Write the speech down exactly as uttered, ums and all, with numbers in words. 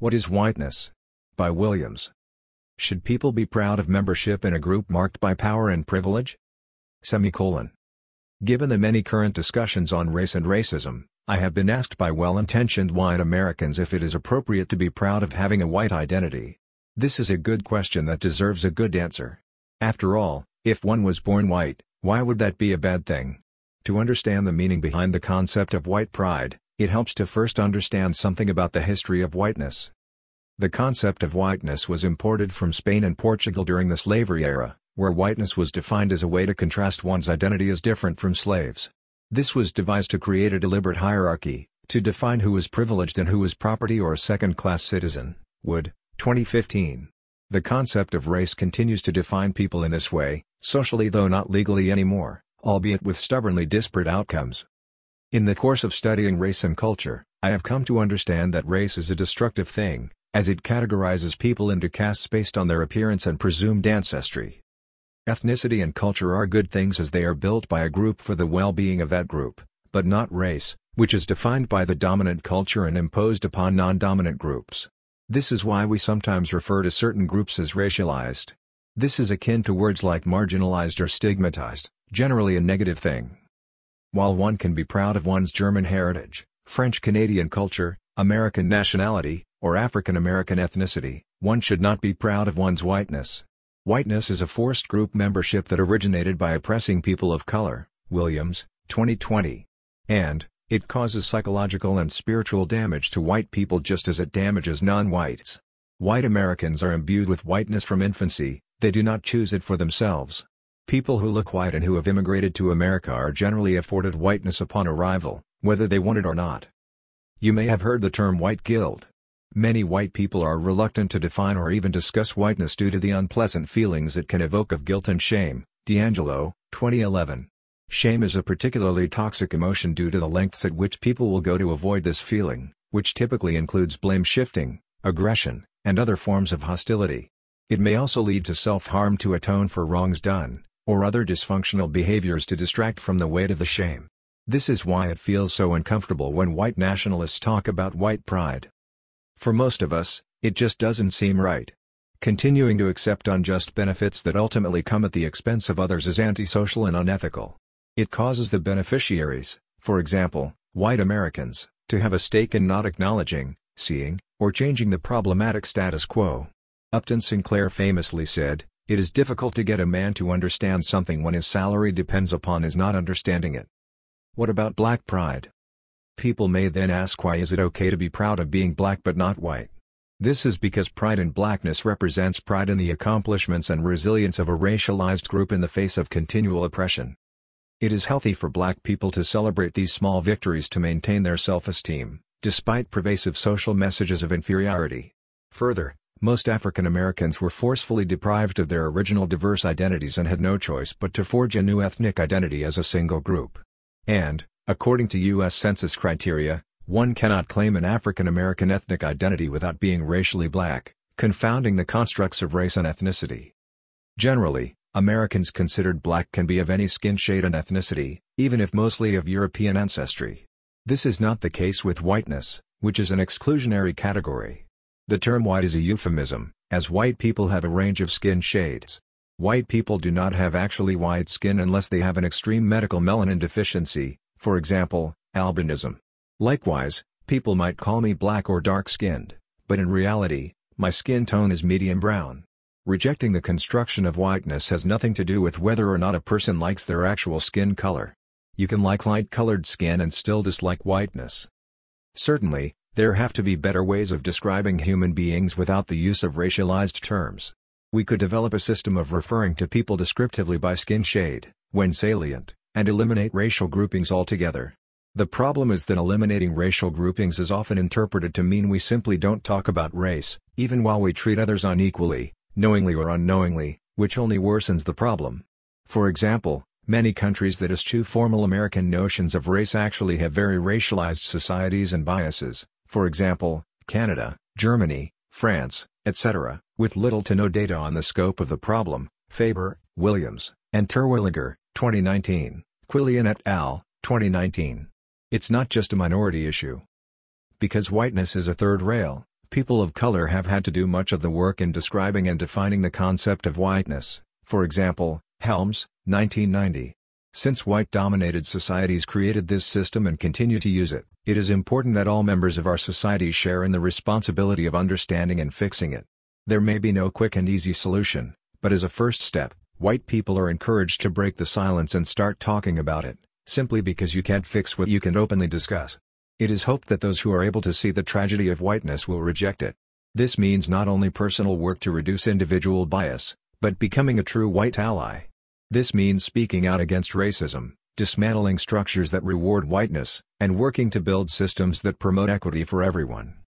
What is whiteness? By Williams. Should people be proud of membership in a group marked by power and privilege? Semicolon. Given the many current discussions on race and racism, I have been asked by well-intentioned white Americans if it is appropriate to be proud of having a white identity. This is a good question that deserves a good answer. After all, if one was born white, why would that be a bad thing? To understand the meaning behind the concept of white pride, it helps to first understand something about the history of whiteness. The concept of whiteness was imported from Spain and Portugal during the slavery era, where whiteness was defined as a way to contrast one's identity as different from slaves. This was devised to create a deliberate hierarchy, to define who was privileged and who was property or a second-class citizen. Wood, twenty fifteen. The concept of race continues to define people in this way, socially though not legally anymore, albeit with stubbornly disparate outcomes. In the course of studying race and culture, I have come to understand that race is a destructive thing, as it categorizes people into castes based on their appearance and presumed ancestry. Ethnicity and culture are good things as they are built by a group for the well-being of that group, but not race, which is defined by the dominant culture and imposed upon non-dominant groups. This is why we sometimes refer to certain groups as racialized. This is akin to words like marginalized or stigmatized, generally a negative thing. While one can be proud of one's German heritage, French-Canadian culture, American nationality, or African American ethnicity, one should not be proud of one's whiteness. Whiteness is a forced group membership that originated by oppressing people of color, Williams, twenty twenty. And, it causes psychological and spiritual damage to white people just as it damages non-whites. White Americans are imbued with whiteness from infancy, they do not choose it for themselves. People who look white and who have immigrated to America are generally afforded whiteness upon arrival, whether they want it or not. You may have heard the term white guilt. Many white people are reluctant to define or even discuss whiteness due to the unpleasant feelings it can evoke of guilt and shame. D'Angelo, twenty eleven. Shame is a particularly toxic emotion due to the lengths at which people will go to avoid this feeling, which typically includes blame shifting, aggression, and other forms of hostility. It may also lead to self-harm to atone for wrongs done, or other dysfunctional behaviors to distract from the weight of the shame. This is why it feels so uncomfortable when white nationalists talk about white pride. For most of us, it just doesn't seem right. Continuing to accept unjust benefits that ultimately come at the expense of others is antisocial and unethical. It causes the beneficiaries, for example, white Americans, to have a stake in not acknowledging, seeing, or changing the problematic status quo. Upton Sinclair famously said, "It is difficult to get a man to understand something when his salary depends upon his not understanding it." What about black pride? People may then ask, why is it okay to be proud of being black but not white? This is because pride in blackness represents pride in the accomplishments and resilience of a racialized group in the face of continual oppression. It is healthy for black people to celebrate these small victories to maintain their self-esteem, despite pervasive social messages of inferiority. Further, most African Americans were forcefully deprived of their original diverse identities and had no choice but to forge a new ethnic identity as a single group. And, according to U S Census criteria, one cannot claim an African American ethnic identity without being racially black, confounding the constructs of race and ethnicity. Generally, Americans considered black can be of any skin shade and ethnicity, even if mostly of European ancestry. This is not the case with whiteness, which is an exclusionary category. The term white is a euphemism, as white people have a range of skin shades. White people do not have actually white skin unless they have an extreme medical melanin deficiency, for example, albinism. Likewise, people might call me black or dark-skinned, but in reality, my skin tone is medium brown. Rejecting the construction of whiteness has nothing to do with whether or not a person likes their actual skin color. You can like light-colored skin and still dislike whiteness. Certainly, there have to be better ways of describing human beings without the use of racialized terms. We could develop a system of referring to people descriptively by skin shade, when salient, and eliminate racial groupings altogether. The problem is that eliminating racial groupings is often interpreted to mean we simply don't talk about race, even while we treat others unequally, knowingly or unknowingly, which only worsens the problem. For example, many countries that eschew formal American notions of race actually have very racialized societies and biases, for example, Canada, Germany, France, et cetera, with little to no data on the scope of the problem. Faber, Williams, and Terwilliger, twenty nineteen, Quillian et al., twenty nineteen. It's not just a minority issue. Because whiteness is a third rail, People of color have had to do much of the work in describing and defining the concept of whiteness, for example, Helms, nineteen ninety. Since white-dominated societies created this system and continue to use it, it is important that all members of our society share in the responsibility of understanding and fixing it. There may be no quick and easy solution, but as a first step, white people are encouraged to break the silence and start talking about it, simply because you can't fix what you can openly discuss. It is hoped that those who are able to see the tragedy of whiteness will reject it. This means not only personal work to reduce individual bias, but becoming a true white ally. This means speaking out against racism, dismantling structures that reward whiteness, and working to build systems that promote equity for everyone.